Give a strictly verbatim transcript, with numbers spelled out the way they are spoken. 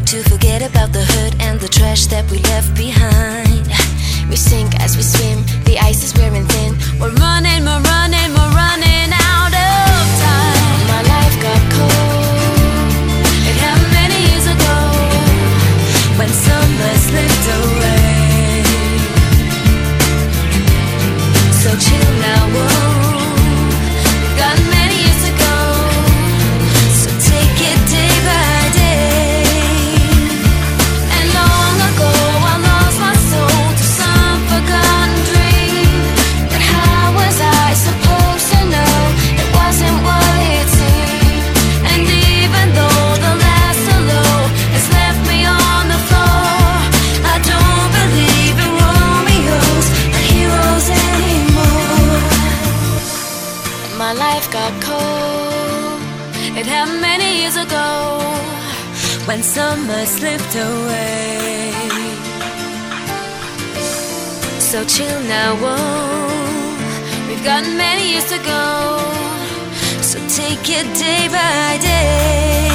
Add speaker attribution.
Speaker 1: to forget about the hurt and the trash that we left behind. We sink as we swim, the ice is wearing thin. We're running, we're running, we're running out of time. My life got cold. It happened many years ago when summer slipped away. So chill now, whoa. We've got many years to go, so take it day by day. And long ago I lost my soul to some forgotten dream. But how was I supposed to know it wasn't what it seemed? And even though the last hello has left me on the floor, I don't believe in Romeos and heroes anymore. My life got cold. It happened many years ago when summer slipped away. So chill now, whoa. We've got many years to go, so take it day by day.